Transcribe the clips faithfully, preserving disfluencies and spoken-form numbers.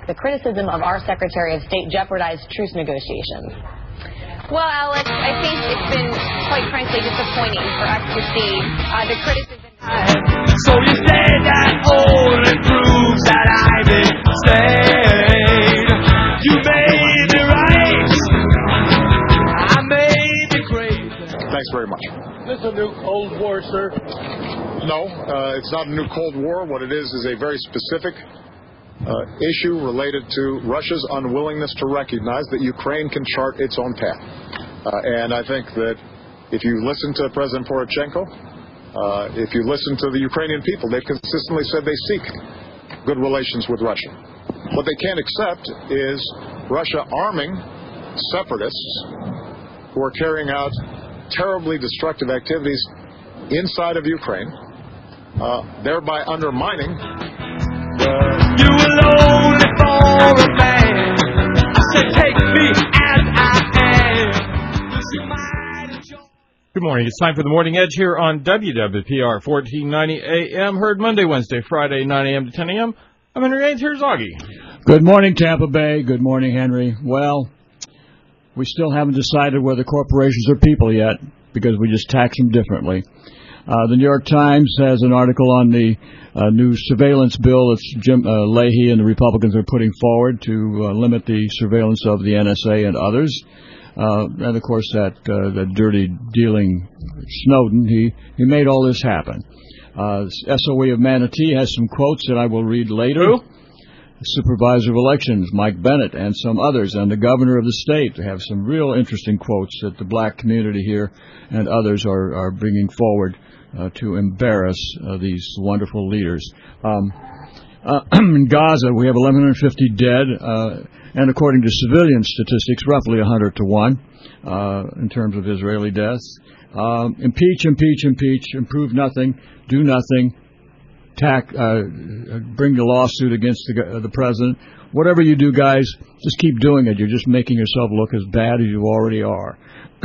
the criticism of our Secretary of State jeopardized truce negotiations? Well, Alex, I think it's been, quite frankly, disappointing for us to see uh, the criticism. So you say that only proves that I've insane. You may be right, I may be crazy. Thanks very much. Is this a new Cold War, sir? No, uh, it's not a new Cold War. What it is is a very specific uh, issue related to Russia's unwillingness to recognize that Ukraine can chart its own path. Uh, and I think that if you listen to President Poroshenko, uh, if you listen to the Ukrainian people, they've consistently said they seek good relations with Russia. What they can't accept is Russia arming separatists who are carrying out terribly destructive activities inside of Ukraine, uh, thereby undermining the... You will only for a man. I said take me as I am. Good morning. It's time for the Morning Edge here on W W P R fourteen ninety A M. Heard Monday, Wednesday, Friday, nine A M to ten A M. I'm Henry Ains. Here's Augie. Good morning, Tampa Bay. Good morning, Henry. Well, we still haven't decided whether corporations are people yet because we just tax them differently. Uh, the New York Times has an article on the uh, new surveillance bill that Jim uh, Leahy and the Republicans are putting forward to uh, limit the surveillance of the N S A and others. Uh, and, of course, that uh, that dirty dealing Snowden, he, he made all this happen. Uh, S O E of Manatee has some quotes that I will read later. Who? Supervisor of Elections, Mike Bennett, and some others, and the governor of the state have some real interesting quotes that the black community here and others are, are bringing forward uh, to embarrass uh, these wonderful leaders. Um, uh, in Gaza, we have eleven fifty dead, uh, and according to civilian statistics, roughly one hundred to one uh, in terms of Israeli deaths. Um, impeach, impeach, impeach, improve nothing, do nothing. Tack, uh, bring the lawsuit against the, uh, the president. Whatever you do, guys, just keep doing it. You're just making yourself look as bad as you already are.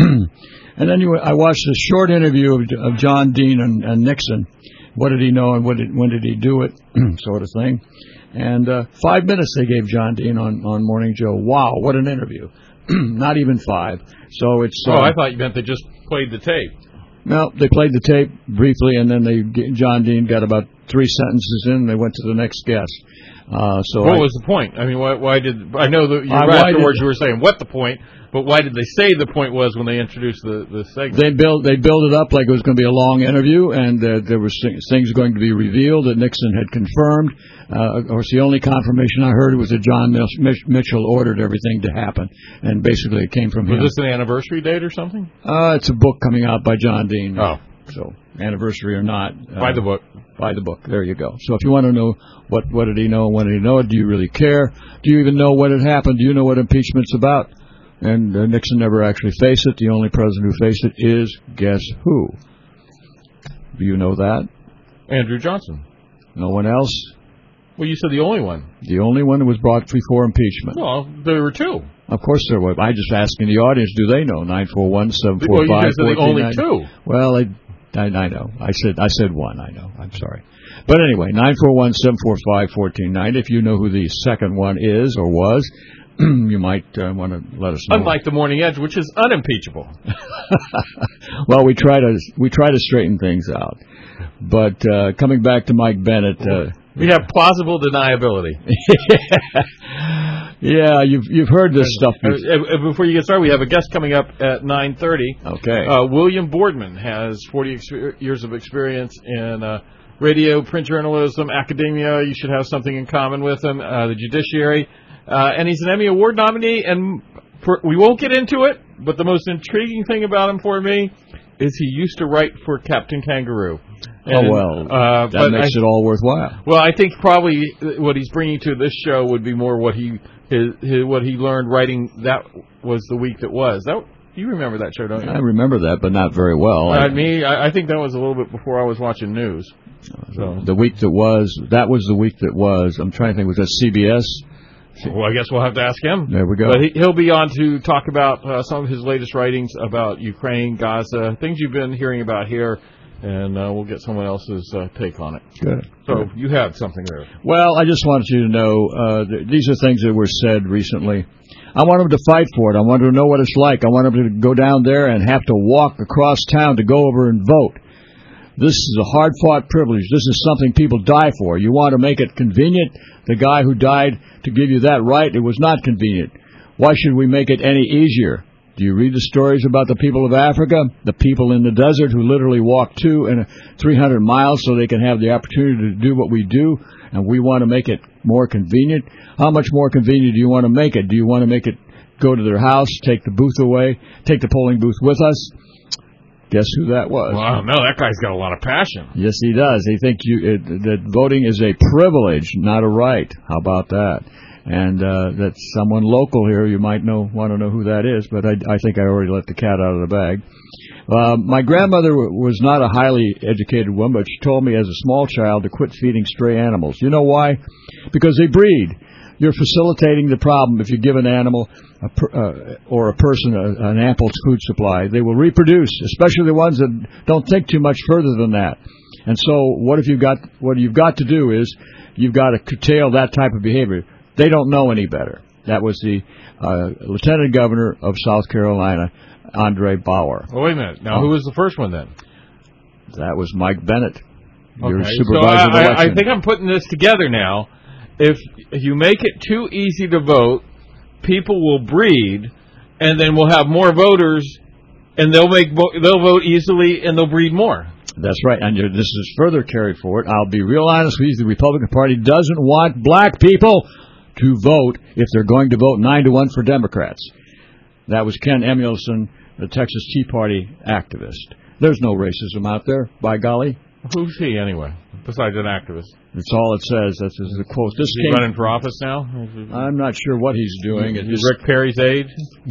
And then you, I watched a short interview of, of John Dean and, and Nixon. What did he know and what did, when did he do it, sort of thing. And uh, five minutes they gave John Dean on, on Morning Joe. Wow, what an interview. Not even five. So it's. Uh, oh, I thought you meant they just played the tape. No, they played the tape briefly, and then they John Dean got about three sentences in, and they went to the next guest. Uh, so what I, was the point? I mean, why, why did I know that you, uh, afterwards you were saying what the point, but why did they say the point was when they introduced the, the segment? They built they built it up like it was going to be a long interview, and uh, there were things going to be revealed that Nixon had confirmed. Uh, of course, the only confirmation I heard was that John Mich- Mitchell ordered everything to happen, and basically it came from was him. Was this an anniversary date or something? Uh, it's a book coming out by John Dean. Oh. So, anniversary or not. Uh, Buy the book. Buy the book. There you go. So if you want to know what, what did he know and when did he know it, do you really care? Do you even know what had happened? Do you know what impeachment's about? And uh, Nixon never actually faced it. The only president who faced it is, guess who? Do you know that? Andrew Johnson. No one else? Well, you said the only one. The only one who was brought before impeachment. Well, there were two. Of course there were. I just asking the audience, do they know? nine four one, seven four five, well, you said the only two. Well, I, I, I know. I said I said one. I know. I'm sorry. But anyway, nine four one, seven four five, one four nine. If you know who the second one is or was, you might uh, want to let us know. Unlike the Morning Edge, which is unimpeachable. Well, we try to we try to straighten things out. But uh, coming back to Mike Bennett, uh, we have plausible deniability. Yeah, you've you've heard this stuff before. Before you get started, we have a guest coming up at nine thirty. Okay. Uh, William Boardman has forty ex- years of experience in uh, radio, print journalism, academia. You should have something in common with him. Uh, the judiciary, uh, and he's an Emmy Award nominee. And for, we won't get into it, but the most intriguing thing about him for me is he used to write for Captain Kangaroo. And, oh, well, uh, that makes I, it all worthwhile. Well, I think probably what he's bringing to this show would be more what he his, his what he learned writing That Was the Week That Was. That you remember that show, don't you? I remember that, but not very well. Uh, I, me, I, I think that was a little bit before I was watching news. So. The Week That Was, that was the week that was. I'm trying to think, was that C B S? Well, I guess we'll have to ask him. There we go. But he, he'll be on to talk about uh, some of his latest writings about Ukraine, Gaza, things you've been hearing about here. and uh, we'll get someone else's uh, take on it. Good. So Good. you had something there. Well, I just wanted you to know, uh, th- these are things that were said recently. I want them to fight for it. I want them to know what it's like. I want them to go down there and have to walk across town to go over and vote. This is a hard-fought privilege. This is something people die for. You want to make it convenient? The guy who died to give you that right, it was not convenient. Why should we make it any easier? Do you read the stories about the people of Africa, the people in the desert who literally walk two and three hundred miles so they can have the opportunity to do what we do, and we want to make it more convenient? How much more convenient do you want to make it? Do you want to make it go to their house, take the booth away, take the polling booth with us? Guess who that was? Well, I don't know. That guy's got a lot of passion. Yes, he does. He thinks you, it, that voting is a privilege, not a right. How about that? And uh, that's someone local here. You might know, want to know who that is, but I, I think I already let the cat out of the bag. Uh, my grandmother w- was not a highly educated woman, but she told me as a small child to quit feeding stray animals. You know why? Because they breed. You're facilitating the problem if you give an animal a per, uh, or a person a, an ample food supply. They will reproduce, especially the ones that don't think too much further than that. And so what if you've got, what you've got to do is you've got to curtail that type of behavior. They don't know any better. That was the uh, Lieutenant Governor of South Carolina, Andre Bauer. Well, wait a minute. Now, Oh. who was the first one then? That was Mike Bennett, your Okay, supervisor so of I, I, election. I think I'm putting this together now. If you make it too easy to vote, people will breed, and then we'll have more voters, and they'll make vo- they'll vote easily, and they'll breed more. That's right, and this is further carried forward. I'll be real honest with you, the Republican Party doesn't want black people to vote if they're going to vote nine to one for Democrats. That was Ken Emilson, the Texas Tea Party activist. There's no racism out there, by golly. Who's he, anyway, besides an activist? That's all it says. That's the quote. This Is he came, running for office now? I'm not sure what he's doing. It Is just, Rick Perry's aide?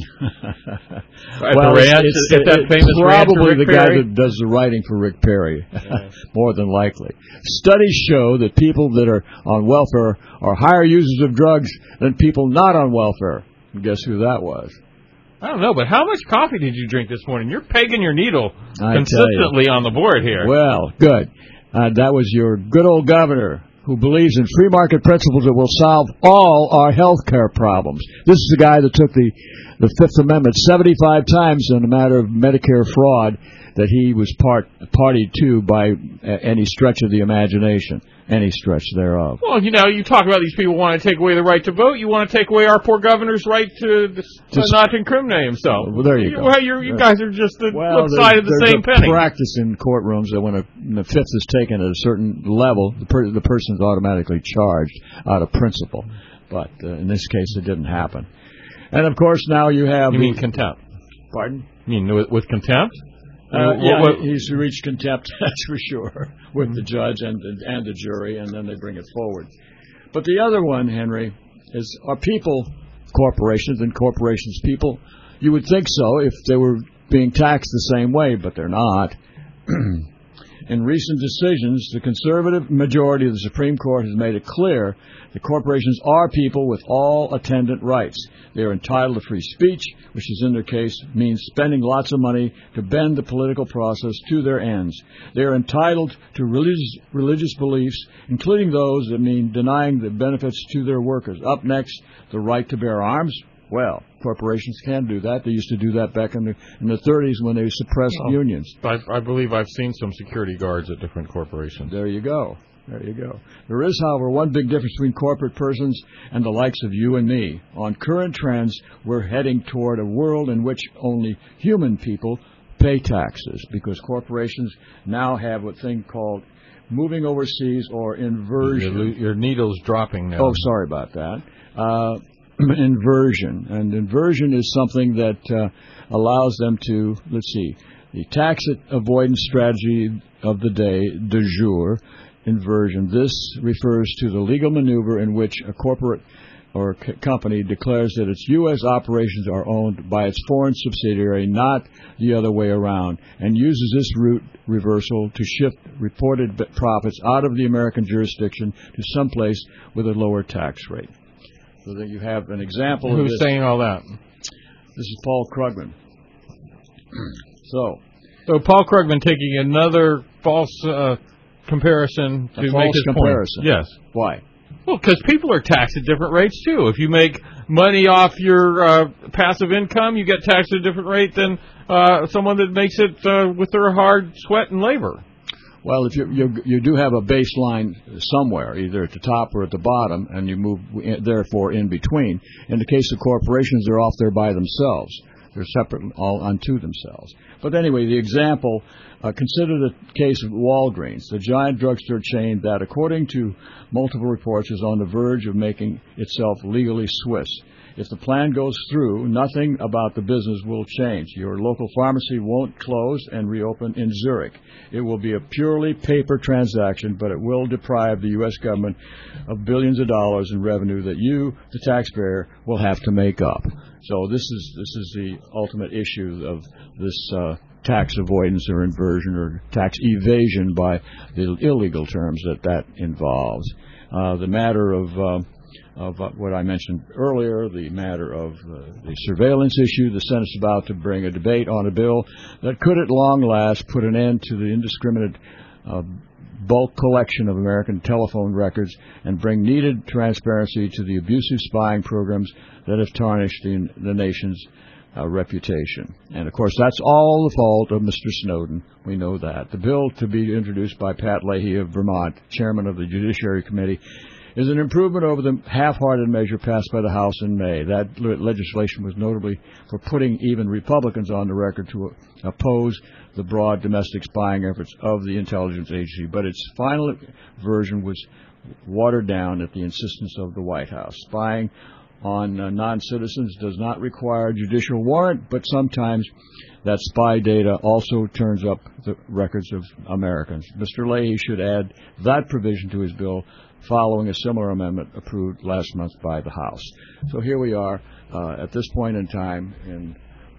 At well, the ranch? it's, Is that it's famous ranch of probably Rick the guy Perry? that does the writing for Rick Perry, more than likely. Studies show that people that are on welfare are higher users of drugs than people not on welfare. And guess who that was? I don't know, but how much coffee did you drink this morning? You're pegging your needle I consistently on the board here. Well, good. Uh, that was your good old governor who believes in free market principles that will solve all our health care problems. This is the guy that took the, the Fifth Amendment seventy-five times in a matter of Medicare fraud that he was part party to by any stretch of the imagination, any stretch thereof. Well, you know, you talk about these people want to take away the right to vote. You want to take away our poor governor's right to, to Just- not to incriminate himself. Well, there you go. Well, you're, you guys are just the Well, flip side of the there's same a penny. practice in courtrooms that when a, when a fifth is taken at a certain level, the, per, the person's automatically charged out of principle. But uh, in this case, it didn't happen. And of course, now you have. You the, mean contempt? Pardon? You mean with, with contempt? Uh, What- yeah, what- he's reached contempt, that's for sure, with the judge and and the jury, and then they bring it forward. But the other one, Henry, is are people, corporations, and corporations people. You would think so if they were being taxed the same way, but they're not. In recent decisions, the conservative majority of the Supreme Court has made it clear that corporations are people with all attendant rights. They are entitled to free speech, which is in their case means spending lots of money to bend the political process to their ends. They are entitled to religious, religious beliefs, including those that mean denying the benefits to their workers. Up next, the right to bear arms. Well, corporations can do that. They used to do that back in the in the thirties when they suppressed Oh. unions. I, I believe I've seen some security guards at different corporations. There you go. There you go. There is, however, one big difference between corporate persons and the likes of you and me. On current trends, we're heading toward a world in which only human people pay taxes because corporations now have a thing called moving overseas or inversion. Your, your needle's dropping now. Oh, sorry about that. Uh, inversion. And inversion is something that uh, allows them to, let's see, the tax avoidance strategy of the day, de jour, inversion. This refers to the legal maneuver in which a corporate or c- company declares that its U S operations are owned by its foreign subsidiary, not the other way around, and uses this route reversal to shift reported b- profits out of the American jurisdiction to someplace with a lower tax rate. So that you have an example Who's of this. saying all that? This is Paul Krugman. So, So Paul Krugman taking another false uh, comparison to A make false his comparison. point. Yes. Why? Well, because people are taxed at different rates, too. If you make money off your uh, passive income, you get taxed at a different rate than uh, someone that makes it uh, with their hard sweat and labor. Well, if you, you you do have a baseline somewhere, either at the top or at the bottom, and you move, in, therefore, in between. In the case of corporations, they're off there by themselves. They're separate, all unto themselves. But anyway, the example, uh, consider the case of Walgreens, the giant drugstore chain that, according to multiple reports, is on the verge of making itself legally Swiss. If the plan goes through, nothing about the business will change. Your local pharmacy won't close and reopen in Zurich. It will be a purely paper transaction, but it will deprive the U S government of billions of dollars in revenue that you, the taxpayer, will have to make up. So this is this is the ultimate issue of this uh, tax avoidance or inversion or tax evasion by the illegal terms that that involves. Uh, the matter of uh, of uh, what I mentioned earlier, the matter of uh, the surveillance issue. The Senate's about to bring a debate on a bill that could at long last put an end to the indiscriminate uh, bulk collection of American telephone records and bring needed transparency to the abusive spying programs that have tarnished the, the nation's uh, reputation. And, of course, that's all the fault of Mister Snowden. We know that. The bill to be introduced by Pat Leahy of Vermont, chairman of the Judiciary Committee, is an improvement over the half-hearted measure passed by the House in May. That legislation was notably for putting even Republicans on the record to oppose the broad domestic spying efforts of the intelligence agency, but its final version was watered down at the insistence of the White House. Spying on uh, non-citizens does not require judicial warrant, but sometimes that spy data also turns up the records of Americans. Mister Leahy should add that provision to his bill, following a similar amendment approved last month by the House. So here we are uh, at this point in time in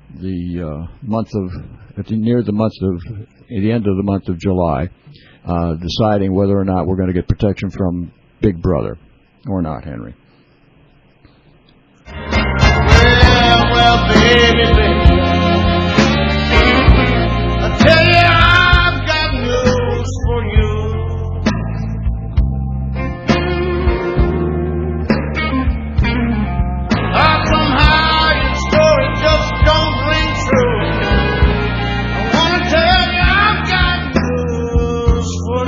the uh, month of, at the, near the month of, at the end of the month of July, uh, deciding whether or not we're going to get protection from Big Brother or not, Henry. Well, well, baby, baby, I tell you I've got news for you. How somehow your story just don't ring true. I wanna tell you I've got news for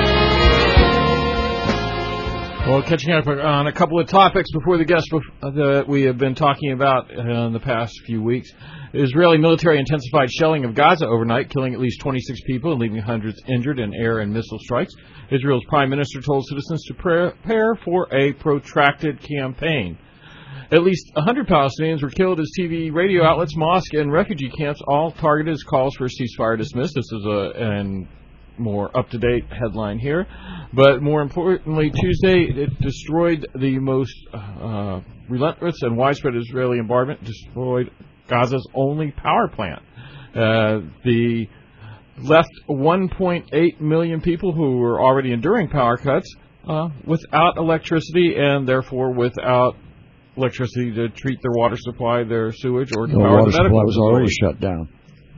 you. Well, catching up on a couple of topics before the guest that we have been talking about in the past few weeks. Israeli military intensified shelling of Gaza overnight, killing at least twenty-six people and leaving hundreds injured in air and missile strikes. Israel's prime minister told citizens to prepare for a protracted campaign. At least one hundred Palestinians were killed as T V, radio outlets, mosques, and refugee camps all targeted as calls for a ceasefire dismissed. This is a an more up-to-date headline here. But more importantly, Tuesday, it destroyed the most uh, relentless and widespread Israeli bombardment, destroyed Gaza's only power plant. Uh, the left one point eight million people who were already enduring power cuts uh, without electricity and therefore without electricity to treat their water supply, their sewage, or to The power water the medical supply was already facility. shut down.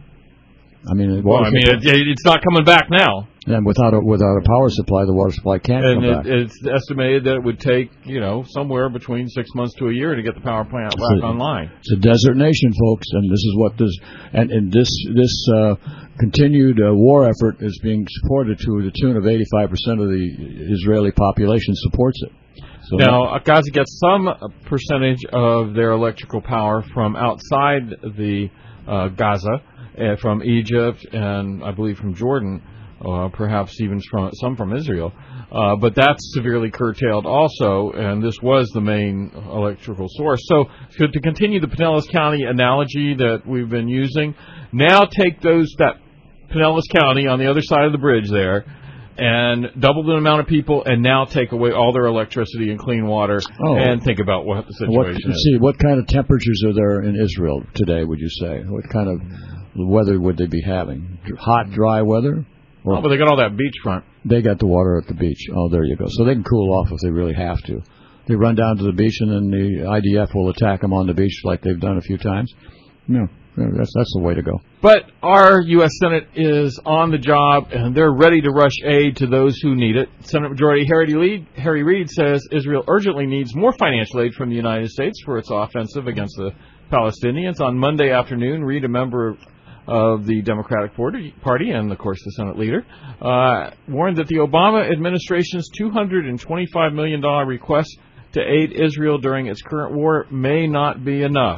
I mean, the Well, water I mean, supply, it, it's not coming back now. and without a, without a power supply, the water supply can't And come it, back. it's estimated that it would take, you know, somewhere between six months to a year to get the power plant back It's a- online. It's a desert nation, folks, and this is what this and, and this this uh, continued uh, war effort is being supported to the tune of eighty-five percent of the Israeli population supports it. So Now, Gaza gets some percentage of their electrical power from outside the uh, Gaza, uh, from Egypt, and I believe from Jordan, uh, perhaps even from some from Israel. Uh, but that's severely curtailed also, and this was the main electrical source. So, so to continue the Pinellas County analogy that we've been using, now take those that Pinellas County on the other side of the bridge there, and double the amount of people, and now take away all their electricity and clean water, Oh. and think about what the What, situation let's is. see, what kind of temperatures are there in Israel today, would you say? What kind of weather would they be having? Hot, dry weather? Or Oh, but they got all that beachfront. they got the water at the beach. Oh, there you go. So they can cool off if they really have to. They run down to the beach, and then the I D F will attack them on the beach like they've done a few times. No, that's that's the way to go. But our U S Senate is on the job, and they're ready to rush aid to those who need it. Senate Majority Harry Reid, Harry Reid says Israel urgently needs more financial aid from the United States for its offensive against the Palestinians. On Monday afternoon, Reid, a member of the Democratic Party and, of course, the Senate leader, uh, warned that the Obama administration's two hundred twenty-five million dollars request to aid Israel during its current war may not be enough.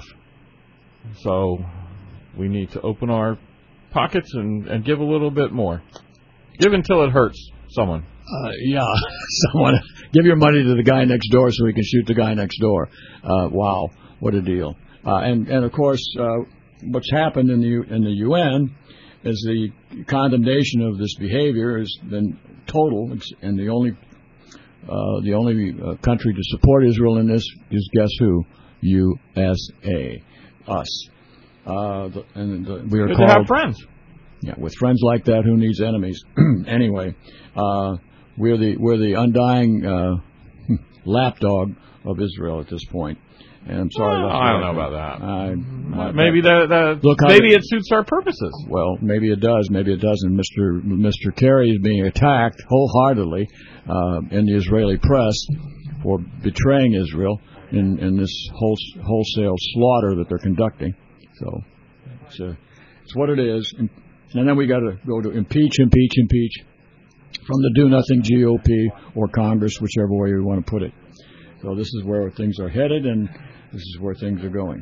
So we need to open our pockets and, and give a little bit more. Give until it hurts someone. Uh, yeah, someone. Give your money to the guy next door so he can shoot the guy next door. Uh, wow, what a deal. Uh, and, and, of course, uh, what's happened in the, U, in the U N is the condemnation of this behavior has been total, it's, and the only uh, the only uh, country to support Israel in this is, guess who? U S A. Us. Uh, the, and the, we are Good called, to have friends. Yeah, with friends like that, who needs enemies? Anyway, uh, we're the we're the undying uh, lapdog of Israel at this point. And I'm sorry. Well, that's I don't right. know about that. I, I, maybe that, that Look, maybe I, it suits our purposes. Well, maybe it does. Maybe it doesn't. Mister Mister Kerry is being attacked wholeheartedly uh, in the Israeli press for betraying Israel in, in this whole, wholesale slaughter that they're conducting. So it's, uh, it's what it is. And, and then we got to go to impeach, impeach, impeach from the do-nothing G O P or Congress, whichever way you want to put it. So this is where things are headed, and this is where things are going.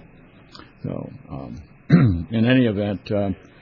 So, um, in any event, uh,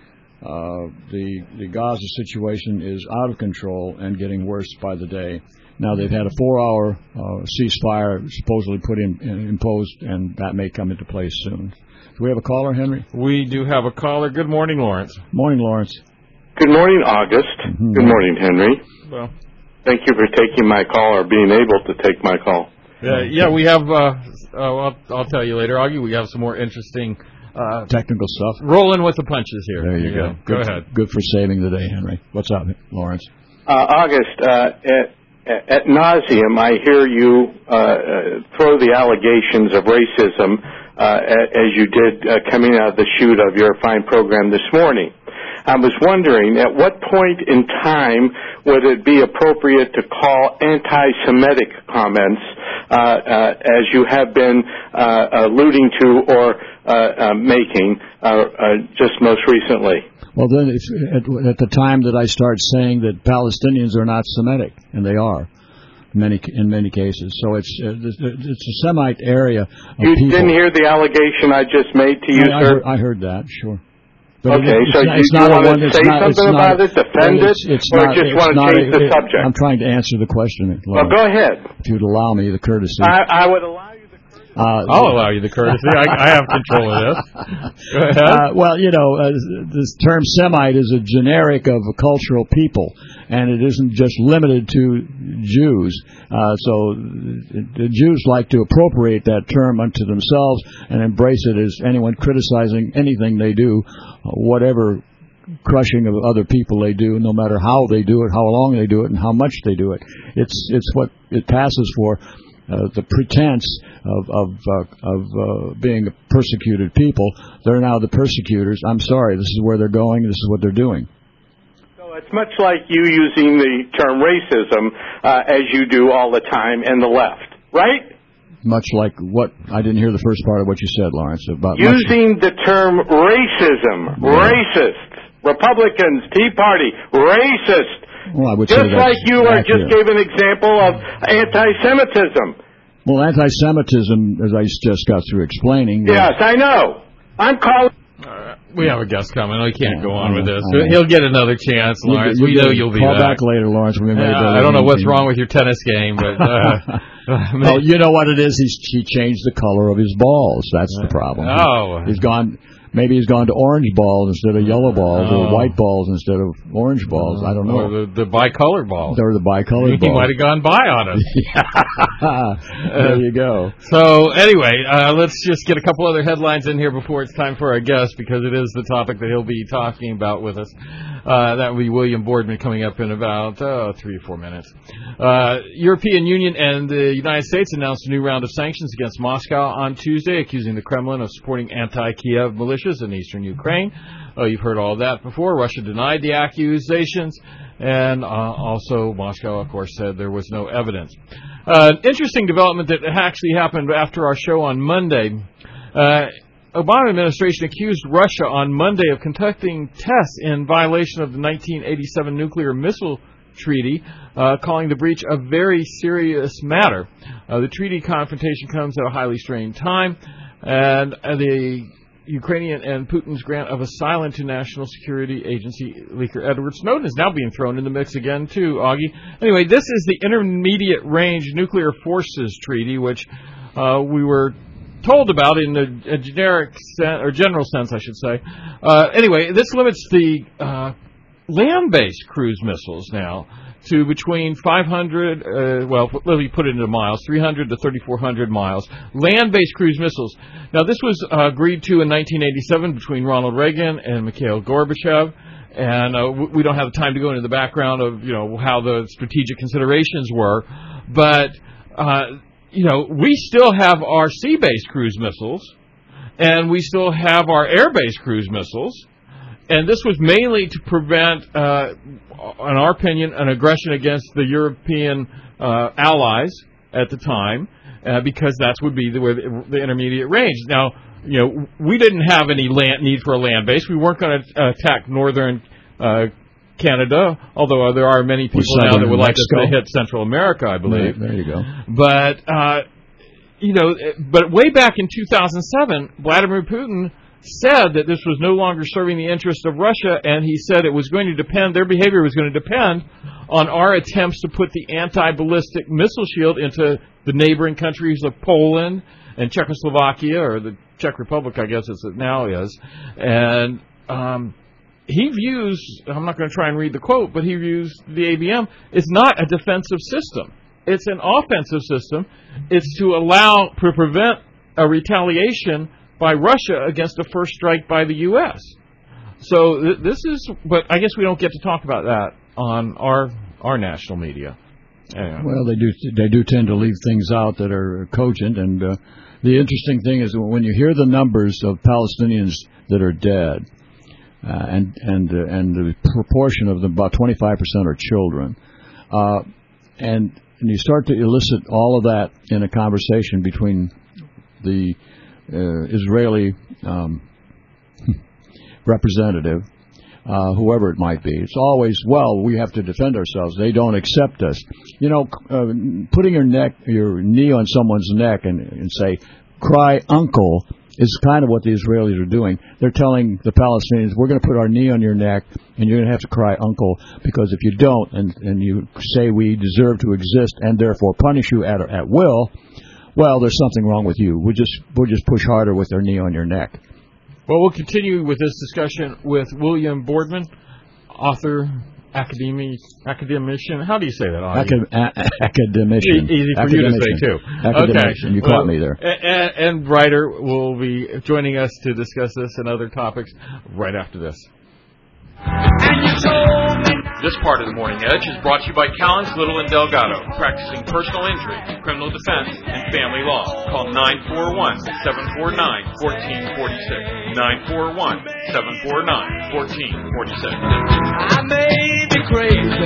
uh, the the Gaza situation is out of control and getting worse by the day. Now they've had a four-hour uh, ceasefire supposedly put in, in imposed, and that may come into place soon. Do we have a caller, Henry? We do have a caller. Good morning, Lawrence. Morning, Lawrence. Good morning, August. Mm-hmm. Good morning, Henry. Well, thank you for taking my call or being able to take my call. Yeah, yeah, we have. Uh, uh, I'll, I'll tell you later, Augie. We have some more interesting uh, technical stuff. Rolling with the punches here. There you yeah. go. Go good, ahead. Good for saving the day, Henry. What's up, Lawrence? Uh, August, uh, at, at nauseum, I hear you uh, uh, throw the allegations of racism uh, as you did uh, coming out of the chute of your fine program this morning. I was wondering, at what point in time would it be appropriate to call anti-Semitic comments, uh, uh, as you have been uh, alluding to or uh, uh, making uh, uh, just most recently? Well, then, if, at, at the time that I start saying that Palestinians are not Semitic, and they are, many in many cases. So it's uh, it's a Semite area. Of you people. Didn't hear the allegation I just made to you, I, I sir? Heard, I heard that, sure. But okay, it, so not, you, you want to say not, something not, about it, defend well, it, it's, it's or not, just want to not change a, the it, subject? I'm trying to answer the question. Well, go ahead. If you'd allow me the courtesy. I, I would allow you the courtesy. Uh, I'll allow you the courtesy. I, I have control of this. Go ahead. Uh, well, you know, uh, this term Semite is a generic of a cultural people, and it isn't just limited to Jews. Uh, so the Jews like to appropriate that term unto themselves and embrace it as anyone criticizing anything they do, whatever crushing of other people they do, no matter how they do it, how long they do it, and how much they do it. It's it's what it passes for. Uh, the pretense of of, uh, of uh, being a persecuted people, they're now the persecutors. I'm sorry, this is where they're going. This is what they're doing. So it's much like you using the term racism uh, as you do all the time in the left, right? Much like what? I didn't hear the first part of what you said, Lawrence. About using the term racism, yeah. Racist, Republicans, Tea Party, racist. Well, I would just say that's like you are, just gave an example of anti-Semitism. Well, anti-Semitism, as I just got through explaining. Yes, I know. I'm calling. Uh, we have a guest coming. We can't yeah, go on know, with this. He'll get another chance, Lawrence. You, you, we know you'll be call back. back later, Lawrence. We're gonna uh, I don't know what's wrong with your tennis game, but uh, well, you know what it is. He's he changed the color of his balls. That's the problem. Oh, he's gone. Maybe he's gone to orange balls instead of yellow balls, oh. or white balls instead of orange balls. I don't know. Or the, the bicolor balls. They're the bicolor balls. He might have gone by on us. There you go. So anyway, uh, let's just get a couple other headlines in here before it's time for our guest, because it is the topic that he'll be talking about with us. Uh, that will be William Boardman coming up in about uh, three or four minutes. Uh, European Union and the United States announced a new round of sanctions against Moscow on Tuesday, accusing the Kremlin of supporting anti-Kiev militias in eastern Ukraine. Uh, you've heard all that before. Russia denied the accusations, and uh, also Moscow, of course, said there was no evidence. Uh, interesting development that actually happened after our show on Monday. Uh, Obama administration accused Russia on Monday of conducting tests in violation of the nineteen eighty-seven nuclear missile treaty, uh, calling the breach a very serious matter. Uh, the treaty confrontation comes at a highly strained time, and uh, the Ukrainian and Putin's grant of asylum to National Security Agency leaker Edward Snowden is now being thrown in the mix again, too, Augie. Anyway, this is the Intermediate Range Nuclear Forces Treaty, which uh, we were told about in a, a generic sen- or general sense, I should say. Uh, anyway, this limits the uh, land-based cruise missiles now to between five hundred, uh, well, let me put it into miles, three hundred to thirty-four hundred miles, land-based cruise missiles. Now, this was uh, agreed to in nineteen eighty-seven between Ronald Reagan and Mikhail Gorbachev, and uh, we don't have time to go into the background of, you know, how the strategic considerations were, but, uh, you know, we still have our sea-based cruise missiles, and we still have our air-based cruise missiles. And this was mainly to prevent, uh, in our opinion, an aggression against the European uh, allies at the time, uh, because that would be the, the, the intermediate range. Now, you know, we didn't have any land, need for a land base. We weren't going to uh, attack northern uh, Canada, although there are many people now that would like us to hit Central America, I believe. There, there you go. But, uh, you know, but way back in two thousand seven, Vladimir Putin said that this was no longer serving the interest of Russia, and he said it was going to depend, their behavior was going to depend on our attempts to put the anti-ballistic missile shield into the neighboring countries of Poland and Czechoslovakia, or the Czech Republic, I guess it now is. And um, he views, I'm not going to try and read the quote, but he views the A B M, it's not a defensive system. It's an offensive system. It's to allow, to prevent a retaliation by Russia against a first strike by the U S So th- this is, but I guess we don't get to talk about that on our our national media. Anyway. Well, they do they do tend to leave things out that are cogent, and uh, the interesting thing is when you hear the numbers of Palestinians that are dead, uh, and and uh, and the proportion of them, about twenty-five percent are children, uh, and and you start to elicit all of that in a conversation between the Uh, Israeli um, representative, uh, whoever it might be. It's always, well, we have to defend ourselves. They don't accept us. You know, uh, putting your neck, your knee on someone's neck and, and say, cry uncle, is kind of what the Israelis are doing. They're telling the Palestinians, we're going to put our knee on your neck and you're going to have to cry uncle, because if you don't and, and you say we deserve to exist and therefore punish you at, at will, well, there's something wrong with you. We'll just we'll just push harder with our knee on your neck. Well, we'll continue with this discussion with William Boardman, author, academy, academician. How do you say that? Acad- a- academician. E- easy for you to say, too. Academician. Okay. You well, caught me there. And, and writer will be joining us to discuss this and other topics right after this. This part of the Morning Edge is brought to you by Callens, Little and Delgado, practicing personal injury, criminal defense, and family law. Call nine four one, seven four nine, one four four six. nine four one, seven four nine, one four four six. I may be crazy,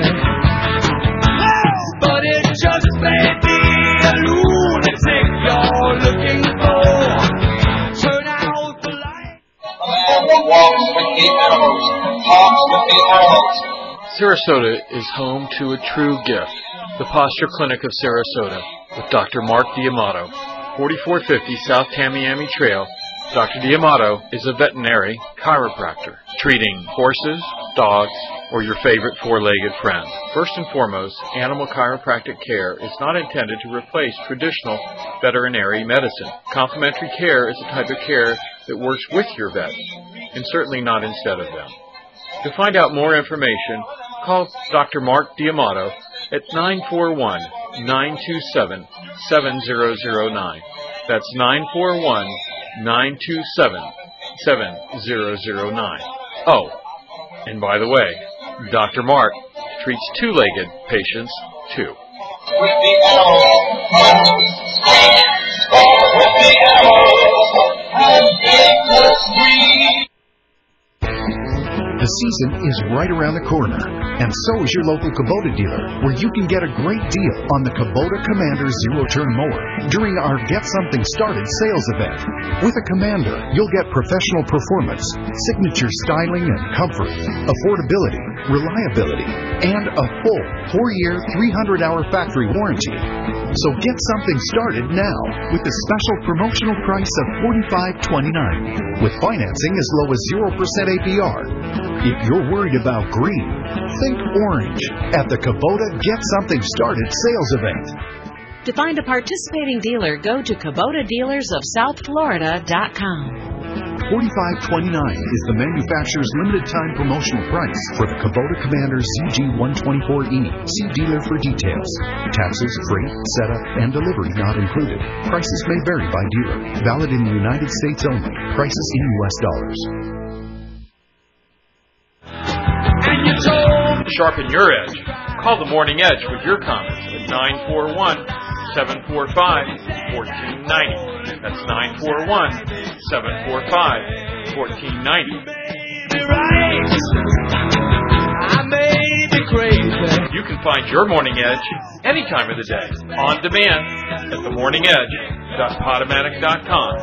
but it just may be a lunatic you're looking for. Turn out the light. A man that walks with the animals, talks with the animals. Sarasota is home to a true gift, the Posture Clinic of Sarasota, with Doctor Mark D'Amato, forty-four fifty South Tamiami Trail. Doctor D'Amato is a veterinary chiropractor, treating horses, dogs, or your favorite four-legged friend. First and foremost, animal chiropractic care is not intended to replace traditional veterinary medicine. Complementary care is a type of care that works with your vet, and certainly not instead of them. To find out more information, call Doctor Mark D'Amato at nine four one, nine two seven, seven zero zero nine. That's nine four one, nine two seven, seven zero zero nine. Oh, and by the way, Doctor Mark treats two-legged patients, too. With the animals, with the animals, and make the street. The season is right around the corner, and so is your local Kubota dealer, where you can get a great deal on the Kubota Commander zero-turn mower during our Get Something Started sales event. With a Commander, you'll get professional performance, signature styling and comfort, affordability, reliability, and a full four-year, three hundred hour factory warranty. So get something started now with a special promotional price of forty-five twenty-nine, with financing as low as zero percent A P R. If you're worried about green, think orange at the Kubota Get Something Started sales event. To find a participating dealer, go to Kubota Dealers of South Florida dot com. forty-five twenty-nine is the manufacturer's limited time promotional price for the Kubota Commander Z G one twenty-four E. See dealer for details. Taxes, freight, setup, and delivery not included. Prices may vary by dealer. Valid in the United States only. Prices in U S dollars. Sharpen your edge. Call the Morning Edge with your comments at nine four one, seven four five, one four nine zero. That's nine four one, seven four five, one four nine zero. You can find your Morning Edge any time of the day, on demand, at the morning edge dot podomatic dot com.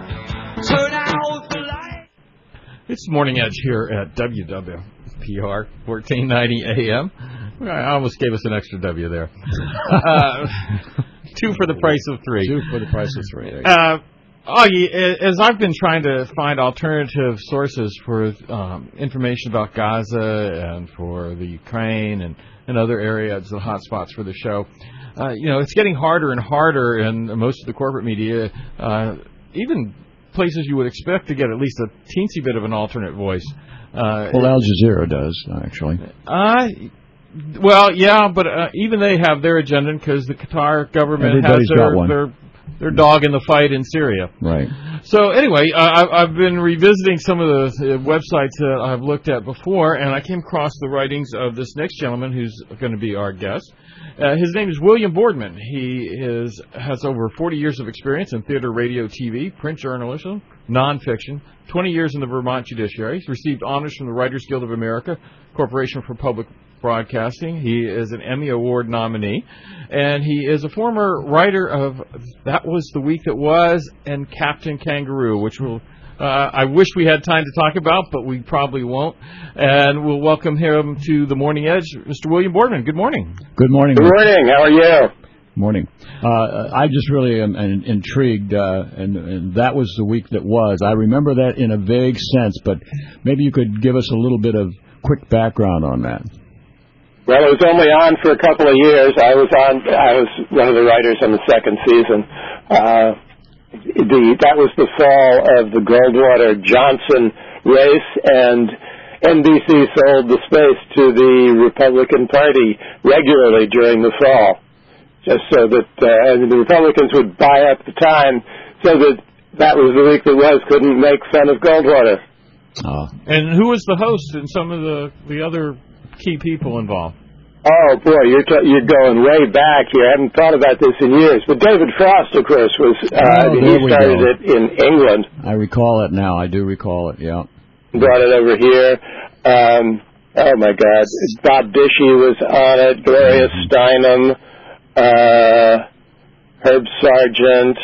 It's Morning Edge here at W W P R fourteen ninety A M. I almost gave us an extra W there. Uh, two for the price of three. Two for the price of three. Uh, oh, as I've been trying to find alternative sources for um, information about Gaza and for the Ukraine and, and other areas, the hot spots for the show, uh, you know, it's getting harder and harder in most of the corporate media, uh, even places you would expect to get at least a teensy bit of an alternate voice. Uh, well, Al Jazeera does, actually. Uh, well, yeah, but uh, even they have their agenda because the Qatar government Everybody's has got their, one. their their dog in the fight in Syria. Right. So anyway, uh, I've, I've been revisiting some of the uh, websites that I've looked at before, and I came across the writings of this next gentleman who's going to be our guest. Uh, his name is William Boardman. He is has over forty years of experience in theater, radio, T V, print journalism, nonfiction, twenty years in the Vermont judiciary. He's received honors from the Writers Guild of America, Corporation for Public Broadcasting. He is an Emmy Award nominee, and he is a former writer of That Was the Week That Was and Captain Kangaroo, which will uh, I wish we had time to talk about, but we probably won't. And we'll welcome him to the Morning Edge, Mister William Boardman. Good morning. Good morning. Good morning. How are you? Morning. Uh, I just really am, am intrigued, uh, and, and that was the week that was. I remember that in a vague sense, but maybe you could give us a little bit of quick background on that. Well, it was only on for a couple of years. I was on. I was one of the writers on the second season. Uh, the that was the fall of the Goldwater Johnson race, and N B C sold the space to the Republican Party regularly during the fall, just so that uh, and the Republicans would buy up the time, so that That Was the Week That Was couldn't make fun of Goldwater. Oh. And who was the host and some of the the other key people involved? Oh, boy, you're t- you're going way back here. I haven't thought about this in years. But David Frost, of course, was uh, oh, he started it in England. I recall it now. I do recall it, yeah. Brought it over here. Um, oh, my God. Bob Dishy was on it. Gloria Steinem. Uh, Herb Sargent.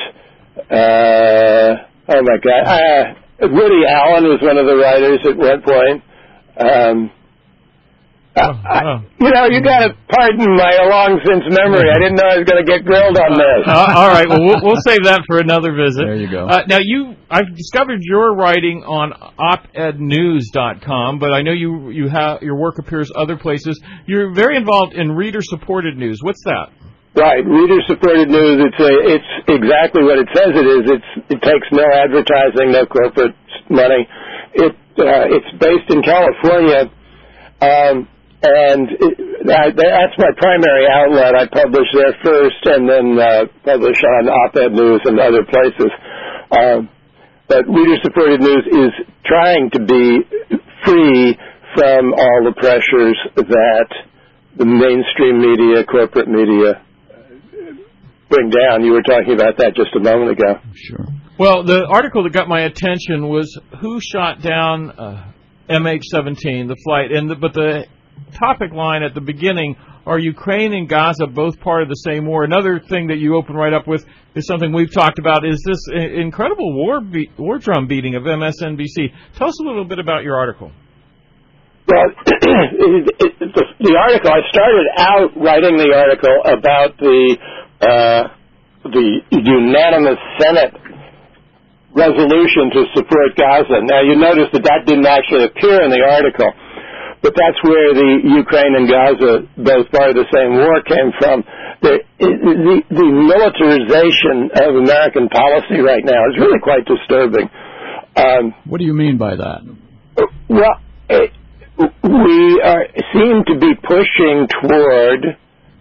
Uh, oh, my God. Uh, Woody Allen was one of the writers at one point. Um Uh, I, you know, you got to pardon my long-since memory. I didn't know I was going to get grilled on this. Uh, all right, well, well, we'll save that for another visit. There you go. Uh, now, you, I've discovered your writing on op ed news dot com, but I know you you have your work appears other places. You're very involved in reader-supported news. What's that? Right, reader-supported news. It's a, it's exactly what it says it is. It's it takes no advertising, no corporate money. It uh, it's based in California. Um, And it, that, that's my primary outlet. I publish there first and then uh, publish on op-ed news and other places. Um, but reader-supported news is trying to be free from all the pressures that the mainstream media, corporate media, bring down. You were talking about that just a moment ago. Sure. Well, the article that got my attention was who shot down uh, M H seventeen, the flight, and the, but the topic line at the beginning, are Ukraine and Gaza both part of the same war? Another thing that you open right up with is something we've talked about, is this incredible war be- war drum beating of M S N B C. Tell us a little bit about your article. Well, it, it, the, the article, I started out writing the article about the uh, the unanimous Senate resolution to support Gaza. Now, you notice that that didn't actually appear in the article, but that's where the Ukraine and Gaza, both part of the same war, came from. The, the, the militarization of American policy right now is really quite disturbing. Um, what do you mean by that? Well, it, we are, seem to be pushing toward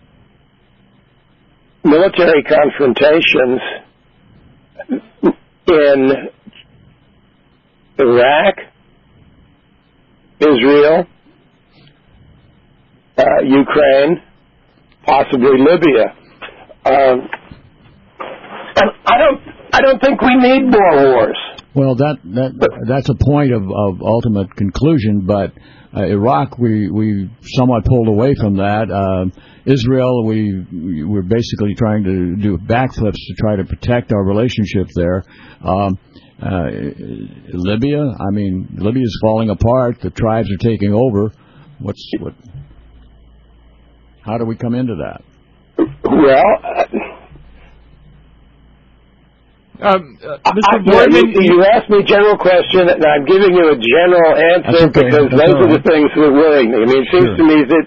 military confrontations in Iraq, Israel, uh, Ukraine, possibly Libya. Um, and I don't, I don't think we need more wars. Well, that that that's a point of, of ultimate conclusion, but uh, Iraq, we we somewhat pulled away from that. Uh, Israel, we we're basically trying to do backflips to try to protect our relationship there. Um, uh, Libya, I mean, Libya is falling apart. The tribes are taking over. What's what? How do we come into that? Well. Uh, Um, uh, Mister Boardman, you, you asked me a general question, and I'm giving you a general answer okay. because That's those right. are the things that worry me. I mean, it seems Sure. to me that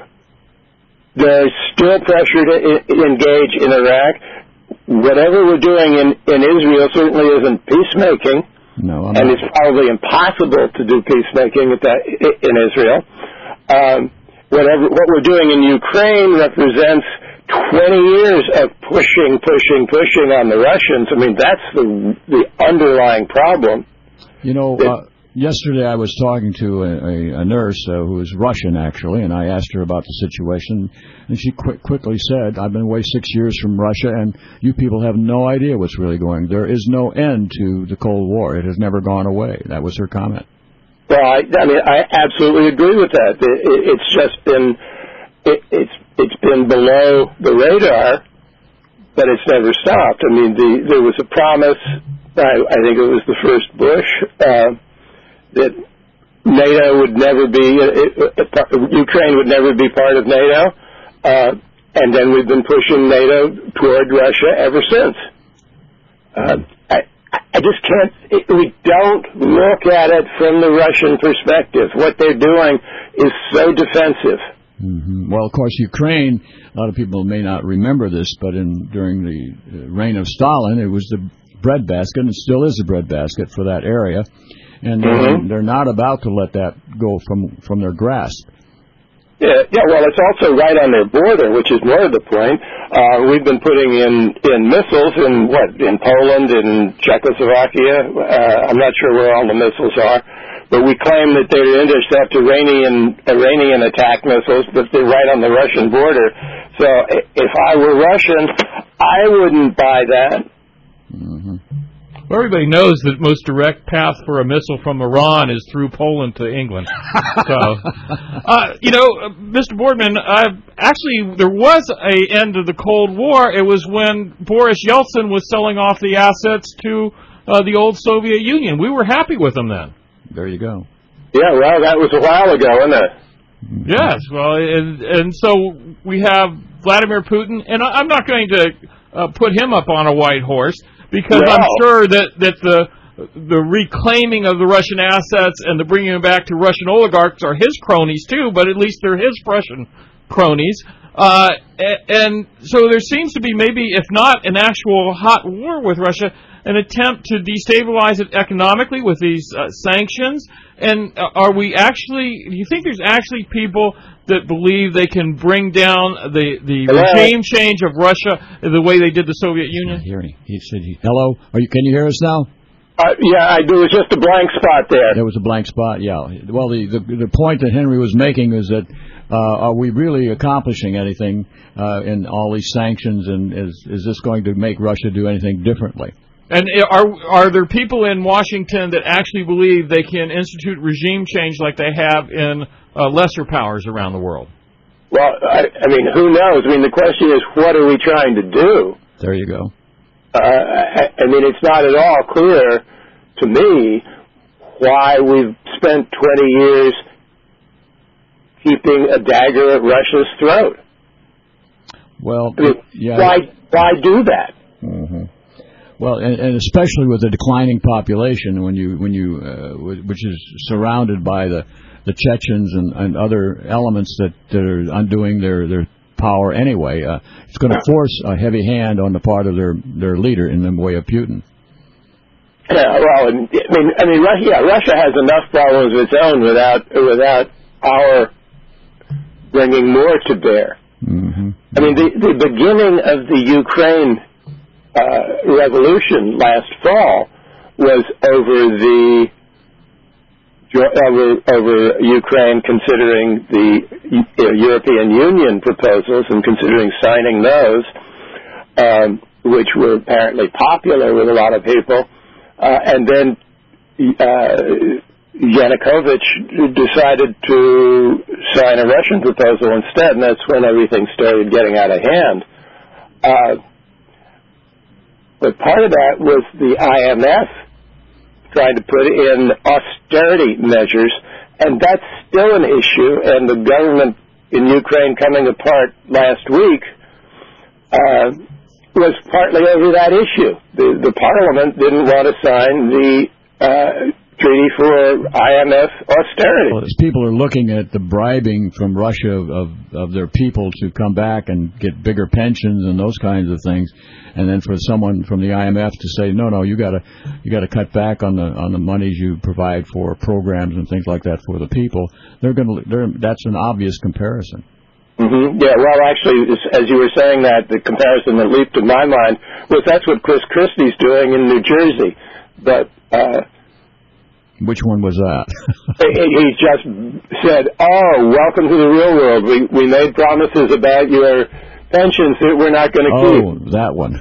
there's still pressure to I- engage in Iraq. Whatever we're doing in, in Israel certainly isn't peacemaking, no, I'm and not. it's probably impossible to do peacemaking at that, in Israel. Um, whatever what we're doing in Ukraine represents twenty years of pushing, pushing, pushing on the Russians. I mean, that's the the underlying problem. You know, uh, yesterday I was talking to a, a, a nurse uh, who is Russian, actually, and I asked her about the situation, and she qu- quickly said, I've been away six years from Russia, and you people have no idea what's really going on. There is no end to the Cold War. It has never gone away. That was her comment. Well, I, I mean, I absolutely agree with that. It, it, it's just been... It, it's it's been below the radar, but it's never stopped. I mean, the, there was a promise, I, I think it was the first Bush, uh, that NATO would never be, it, it, Ukraine would never be part of NATO, uh, and then we've been pushing NATO toward Russia ever since. Uh, I, I just can't, it, we don't look at it from the Russian perspective. What they're doing is so defensive. Mm-hmm. Well, of course, Ukraine, a lot of people may not remember this, but in during the reign of Stalin, it was the breadbasket, and it still is the breadbasket for that area, and they're, Mm-hmm. they're not about to let that go from, from their grasp. Yeah, yeah. Well, it's also right on their border, which is more of the point. Uh, we've been putting in, in missiles in what in Poland, in Czechoslovakia. Uh, I'm not sure where all the missiles are. But we claim that they intercept Iranian Iranian attack missiles, but they're right on the Russian border. So if I were Russian, I wouldn't buy that. Mm-hmm. Well, everybody knows that most direct path for a missile from Iran is through Poland to England. So, uh, you know, Mister Boardman, uh, actually, there was a end of the Cold War. It was when Boris Yeltsin was selling off the assets to uh, the old Soviet Union. We were happy with them then. There you go. Yeah, well, that was a while ago, wasn't it? Yes, well, and, and so we have Vladimir Putin, and I, I'm not going to uh, put him up on a white horse, because No. I'm sure that, that the the reclaiming of the Russian assets and the bringing them back to Russian oligarchs are his cronies too, but at least they're his Russian cronies. Uh, and so there seems to be maybe, if not an actual hot war with Russia, an attempt to destabilize it economically with these uh, sanctions. And uh, are we actually, do you think there's actually people that believe they can bring down the, the Hello? regime change of Russia the way they did the Soviet Union? Hearing. He said, he, hello? Are you? Can you hear us now? Uh, yeah, I, there was just a blank spot there. There was a blank spot, yeah. Well, the, the, the point that Henry was making is that uh, are we really accomplishing anything uh, in all these sanctions, and is, is this going to make Russia do anything differently? And are are there people in Washington that actually believe they can institute regime change like they have in uh, lesser powers around the world? Well, I, I mean, who knows? I mean, the question is, what are we trying to do? There you go. Uh, I, I mean, it's not at all clear to me why we've spent twenty years keeping a dagger at Russia's throat. Well, I mean, yeah. Why, why do that? Mm-hmm. Well, and, and especially with the declining population, when you when you uh, which is surrounded by the the Chechens and, and other elements that, that are undoing their their power anyway, uh, it's going to force a heavy hand on the part of their their leader in the way of Putin. Yeah, well, I mean, I mean, Russia, yeah, Russia has enough problems of its own without without our bringing more to bear. Mm-hmm. I mean, the the beginning of the Ukraine uh, revolution last fall was over the over over Ukraine considering the you know, European Union proposals and considering signing those, um, which were apparently popular with a lot of people. Uh, and then uh, Yanukovych decided to sign a Russian proposal instead, and that's when everything started getting out of hand. Uh, but part of that was the I M F trying to put in austerity measures, and that's still an issue, and the government in Ukraine coming apart last week uh, was partly over that issue. The, the parliament didn't want to sign the uh, treaty for I M F austerity. Well, as people are looking at the bribing from Russia of, of, of their people to come back and get bigger pensions and those kinds of things, and then for someone from the I M F to say, no, no, you got to you got to cut back on the on the monies you provide for programs and things like that for the people. They're going to. That's an obvious comparison. Mm-hmm. Yeah, well, actually, as you were saying that, the comparison that leaped to my mind was that's what Chris Christie's doing in New Jersey. But uh, which one was that? he just said, "Oh, welcome to the real world. We we made promises about your pensions that we're not going to keep." Oh, that one.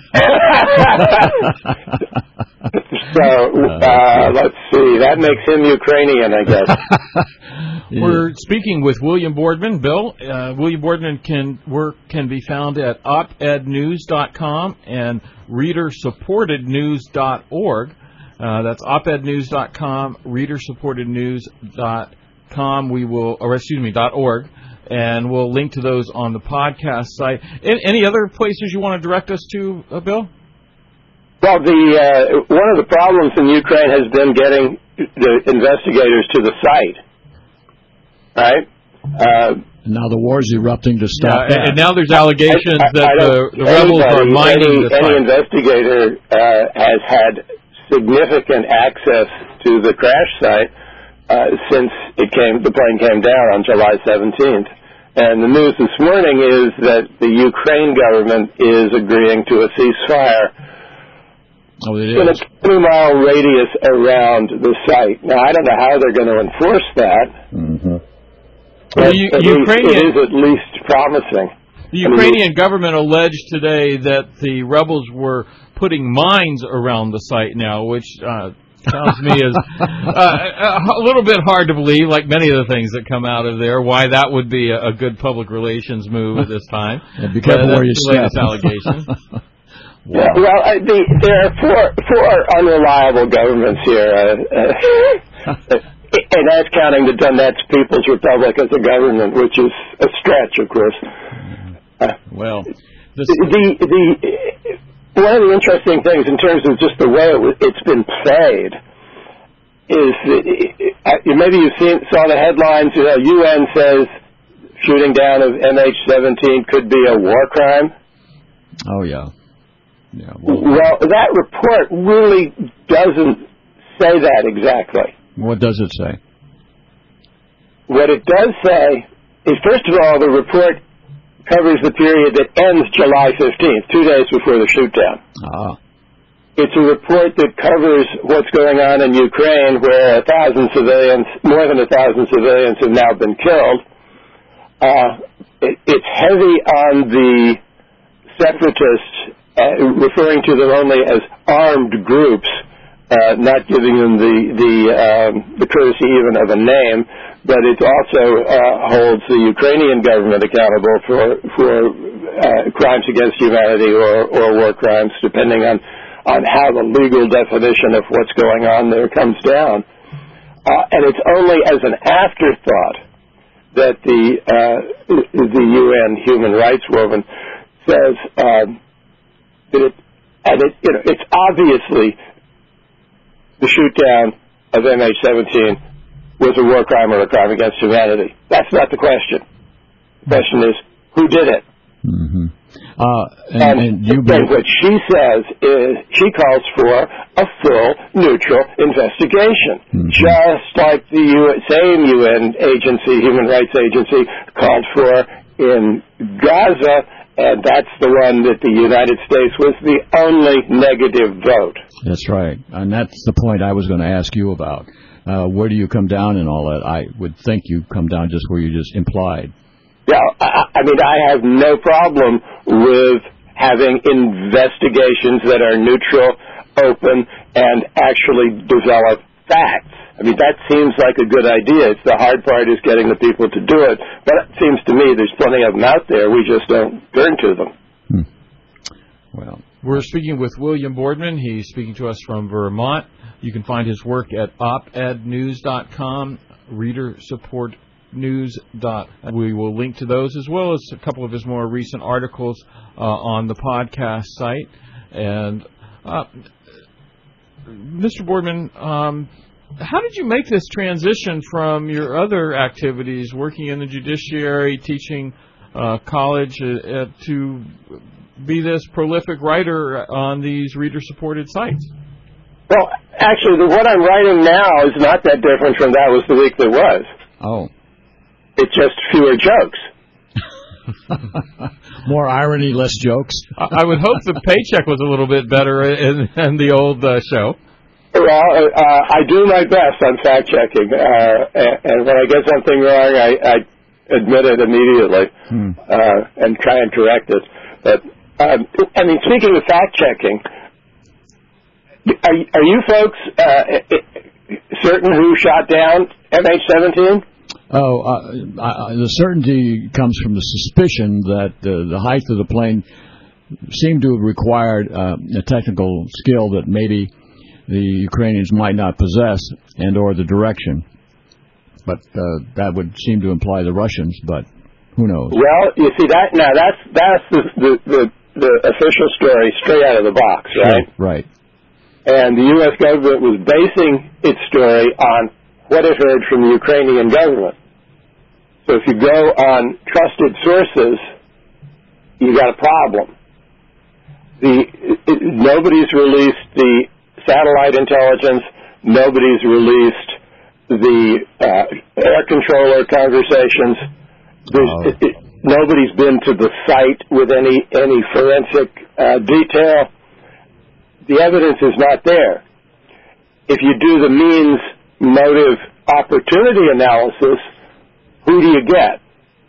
So uh, let's see. That makes him Ukrainian, I guess. We're speaking with William Boardman. Bill, uh, William Boardman can work can be found at op ed news dot com and reader supported news dot org. Uh, that's op ed news dot com, reader supported news dot com. We will, or excuse me, dot org, and we'll link to those on the podcast site. Any, any other places you want to direct us to, uh, Bill? Well, the uh, one of the problems in Ukraine has been getting the investigators to the site. Right. Uh, now the war's erupting to stop yeah, that. And now there's allegations I, I, that I the, the rebels anybody, are mining any, the site. Any investigator uh, has had significant access to the crash site uh, since it came. The plane came down on July seventeenth. And the news this morning is that the Ukraine government is agreeing to a ceasefire oh, it in is. a twenty-mile radius around the site. Now, I don't know how they're going to enforce that. Mm-hmm. But the U- at least Ukrainian, it is at least promising. The Ukrainian I mean, government alleged today that the rebels were putting mines around the site now, which uh, sounds to me as uh, a little bit hard to believe, like many of the things that come out of there, why that would be a, a good public relations move at this time. Yeah, be careful where you step. Allegation. Wow. Yeah, well, I, the, there are four, four unreliable governments here. Uh, uh, And that's counting the Donetsk People's Republic as a government, which is a stretch, of course. Uh, well, this the the one of the interesting things in terms of just the way it was, it's been played is that, uh, maybe you've seen saw the headlines. You know, U N says shooting down of M H seventeen could be a war crime. Oh yeah, yeah. Well, well, that report really doesn't say that exactly. What does it say? What it does say is, first of all, the report covers the period that ends July fifteenth, two days before the shoot-down. Ah. it's a report that covers what's going on in Ukraine, where a thousand civilians, more than a thousand civilians, have now been killed. Uh, it, it's heavy on the separatists, uh, referring to them only as armed groups, uh, not giving them the the, um, the courtesy even of a name. But it also uh, holds the Ukrainian government accountable for for uh, crimes against humanity or, or war crimes, depending on. on how the legal definition of what's going on there comes down. Uh, and it's only as an afterthought that the uh, the U N human rights woman says um, that it, and it, you know, it's obviously the shoot down of M H seventeen was a war crime or a crime against humanity. That's not the question. The question is, who did it? Mm-hmm. Uh, and, and, and you and what she says is she calls for a full, neutral investigation, mm-hmm. just like the U- same U N agency, Human Rights Agency, called for in Gaza, and that's the one that the United States was the only negative vote. That's right, and that's the point I was going to ask you about. Uh, where do you come down in all that? I would think you come down just where you just implied. Yeah, I, I mean, I have no problem with having investigations that are neutral, open, and actually develop facts. I mean, that seems like a good idea. It's the hard part is getting the people to do it. But it seems to me there's plenty of them out there. We just don't turn to them. Hmm. Well, we're speaking with William Boardman. He's speaking to us from Vermont. You can find his work at op ed news dot com, reader support news. We will link to those as well as a couple of his more recent articles uh, on the podcast site. And uh, Mister Boardman, um, how did you make this transition from your other activities, working in the judiciary, teaching uh, college, uh, to be this prolific writer on these reader-supported sites? Well, actually, the what I'm writing now is not that different from That Was the Week That Was. Oh. It's just fewer jokes. More irony, less jokes. I would hope the paycheck was a little bit better in, in the old uh, show. Well, uh, I do my best on fact-checking, uh, and, and when I get something wrong, I, I admit it immediately hmm. uh, and try and correct it. But, um, I mean, speaking of fact-checking, are, are you folks uh, certain who shot down M H seventeen? Oh, uh, uh, the certainty comes from the suspicion that uh, the height of the plane seemed to have required uh, a technical skill that maybe the Ukrainians might not possess, and or the direction. But uh, that would seem to imply the Russians, but who knows? Well, you see, that now that's that's the the, the, the official story straight out of the box, right? Right. And the U S government was basing its story on what it heard from the Ukrainian government. So if you go on trusted sources, you got a problem. The it, nobody's released the satellite intelligence. Nobody's released the uh, air controller conversations. There's, oh. it, it, nobody's been to the site with any any forensic uh, detail. The evidence is not there. If you do the means, motive, opportunity analysis, who do you get?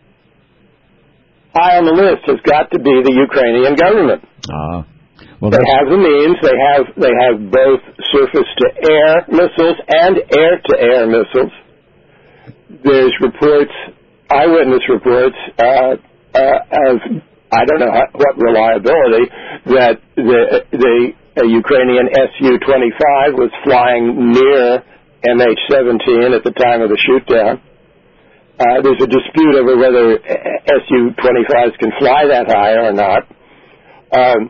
High on the list has got to be the Ukrainian government. Uh, well, they have the means. They have they have both surface-to-air missiles and air-to-air missiles. There's reports, eyewitness reports, uh, uh, of I don't know how, what reliability, that the the a Ukrainian S U twenty-five was flying near M H seventeen at the time of the shoot-down. Uh, there's a dispute over whether S U twenty-fives can fly that high or not. Um,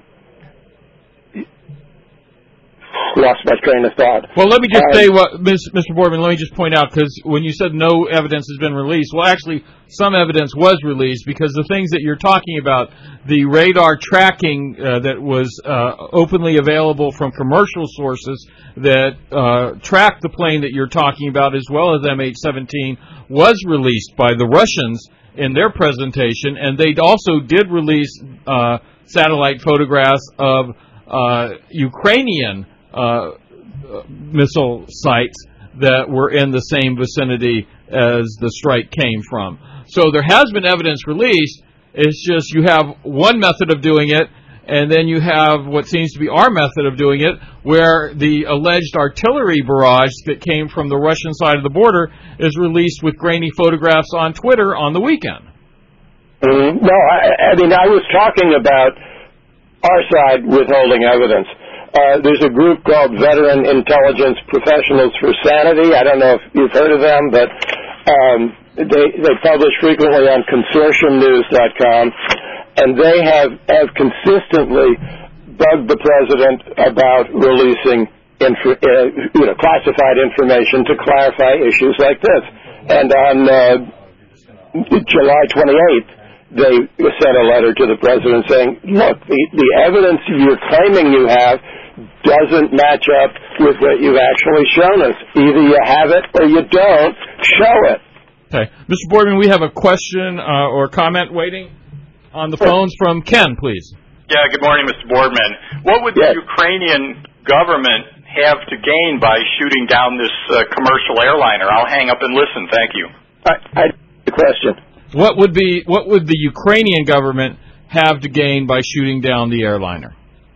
lost my train of thought. Well, let me just um, say what, Mister Boardman, let me just point out, because when you said no evidence has been released, well, actually, some evidence was released, because the things that you're talking about, the radar tracking uh, that was uh, openly available from commercial sources that uh, tracked the plane that you're talking about, as well as M H seventeen, was released by the Russians in their presentation, and they also did release uh, satellite photographs of uh, Ukrainian uh, missile sites that were in the same vicinity as the strike came from. So there has been evidence released. It's just you have one method of doing it, and then you have what seems to be our method of doing it, where the alleged artillery barrage that came from the Russian side of the border is released with grainy photographs on Twitter on the weekend. Mm-hmm. No, I, I mean, I was talking about our side withholding evidence. Uh, there's a group called Veteran Intelligence Professionals for Sanity. I don't know if you've heard of them, but um, they, they publish frequently on consortium news dot com. And they have, have consistently bugged the president about releasing info, uh, you know, classified information to clarify issues like this. And on uh, July twenty-eighth, they sent a letter to the president saying, look, the, the evidence you're claiming you have doesn't match up with what you've actually shown us. Either you have it or you don't. Show it. Okay. Mister Boardman, we have a question uh, or comment waiting on the phones from Ken, please. Yeah, good morning, Mister Boardman. What would yes. the Ukrainian government have to gain by shooting down this uh, commercial airliner? I'll hang up and listen. Thank you. I, I the question. What would be what would the Ukrainian government have to gain by shooting down the airliner?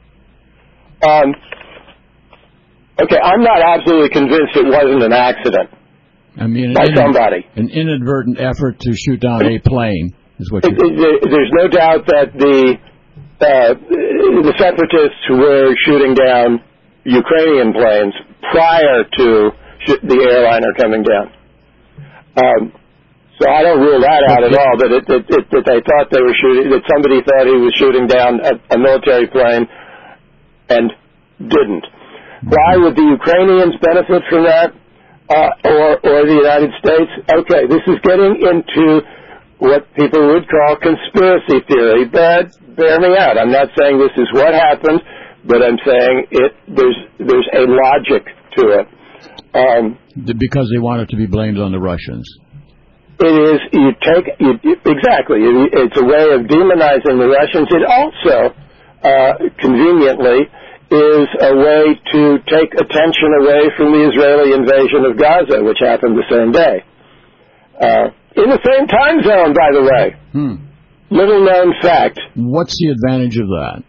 Um, okay, I'm not absolutely convinced it wasn't an accident. I mean, by an somebody. An inadvertent effort to shoot down a plane is what you're... There's no doubt that the uh, the separatists were shooting down Ukrainian planes prior to sh- the airliner coming down. Um, so I don't rule that out at all. That it, it, it, that they thought they were shooting, that somebody thought he was shooting down a, a military plane and didn't. Why would the Ukrainians benefit from that, uh, or or the United States? Okay, this is getting into what people would call conspiracy theory, but bear me out. I'm not saying this is what happened, but I'm saying it. There's there's a logic to it. Um, because they want it to be blamed on the Russians. It is. You take you, exactly. It's a way of demonizing the Russians. It also uh, conveniently is a way to take attention away from the Israeli invasion of Gaza, which happened the same day. Uh, in the same time zone, by the way. Hmm. Little known fact. What's the advantage of that?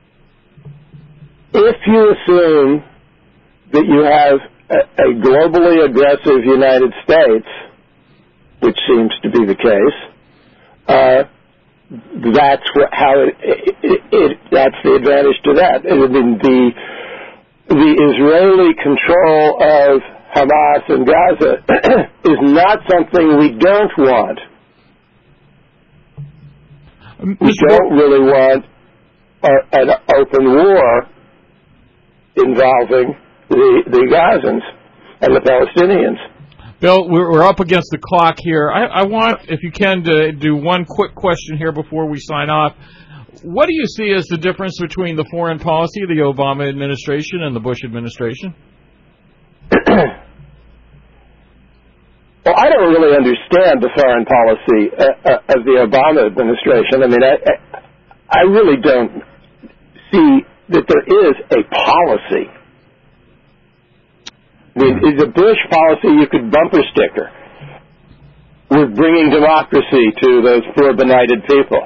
If you assume that you have a, a globally aggressive United States, which seems to be the case, uh, that's what, how it, it, it, it, that's the advantage to that. I mean, the the Israeli control of Hamas and Gaza is not something we don't want. We don't really want a, an open war involving the the Gazans and the Palestinians. Bill, we're up against the clock here. I, I want, if you can, to do one quick question here before we sign off. What do you see as the difference between the foreign policy of the Obama administration and the Bush administration? Well, I don't really understand the foreign policy uh, uh, of the Obama administration. I mean, I, I really don't see that there is a policy. I mean, the Bush policy, you could bumper sticker. We're bringing democracy to those poor, benighted people.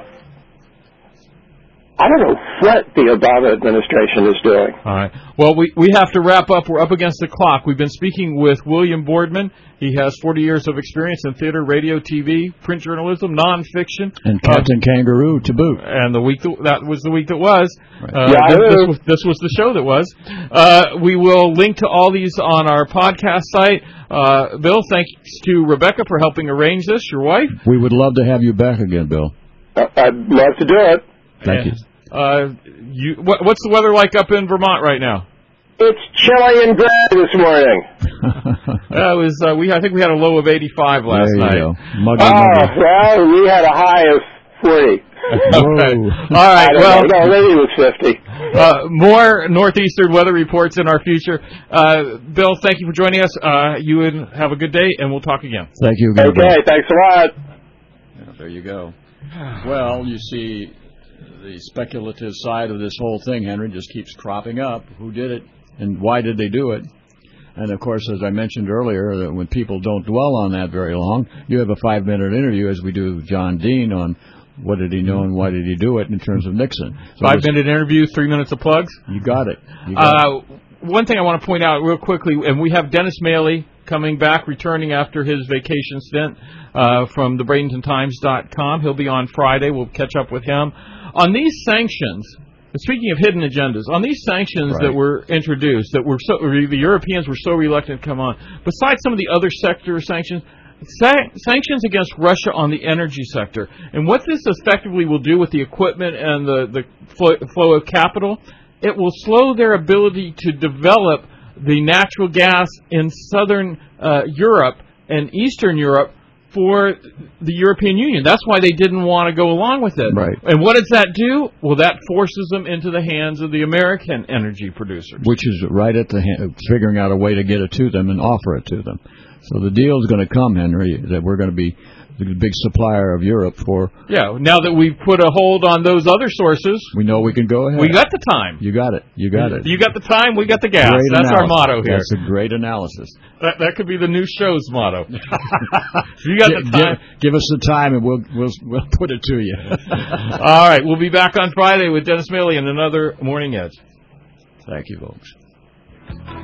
I don't know what the Obama administration is doing. All right. Well, we, we have to wrap up. We're up against the clock. We've been speaking with William Boardman. He has forty years of experience in theater, radio, T V, print journalism, nonfiction. And Captain uh, Kangaroo to boot. And the week that, that was the week that was. Right. Uh, yeah, this, this, was, this was the show that was. Uh, we will link to all these on our podcast site. Uh, Bill, thanks to Rebecca for helping arrange this, your wife. We would love to have you back again, Bill. I'd love to do it. Thank you. Uh, you what, what's the weather like up in Vermont right now? It's chilly and gray this morning. uh, it was. Uh, we I think we had a low of eighty-five last there you night. Go. Muggy, oh muggy. well, we had a high of forty. Okay. All right. Well, no, maybe it was fifty. Uh, more northeastern weather reports in our future. Uh, Bill, thank you for joining us. Uh, you and have a good day, and we'll talk again. Thank you again. Okay. Thanks a lot. Yeah, there you go. Well, you see. the speculative side of this whole thing, Henry, just keeps cropping up. Who did it, and why did they do it? And, of course, as I mentioned earlier, that when people don't dwell on that very long, you have a five-minute interview, as we do with John Dean, on what did he know and why did he do it in terms of Nixon. So Five-minute interview, three minutes of plugs? You got it. You got uh, it. One thing I want to point out real quickly, and we have Dennis Maley coming back, returning after his vacation stint uh, from the Bradenton Times dot com. He'll be on Friday. We'll catch up with him. On these sanctions, speaking of hidden agendas, on these sanctions right. that were introduced, that were so, the Europeans were so reluctant to come on, besides some of the other sector sanctions, Sa- sanctions against Russia on the energy sector. And what this effectively will do with the equipment and the, the flow, flow of capital, it will slow their ability to develop the natural gas in southern uh, Europe and eastern Europe for the European Union. That's why they didn't want to go along with it. Right. And what does that do? Well, that forces them into the hands of the American energy producers. Which is right at the hand, figuring out a way to get it to them and offer it to them. So the deal is going to come, Henry, that we're going to be the big supplier of Europe for... Yeah, now that we've put a hold on those other sources... We know we can go ahead. We got the time. You got it. You got it. You got the time, we got the gas. Great That's analysis. our motto here. That's a great analysis. That that could be the new show's motto. You got G- the time. Give, give us the time and we'll we'll we'll put it to you. All right, we'll be back on Friday with Dennis Maley and another Morning Edge. Thank you, folks.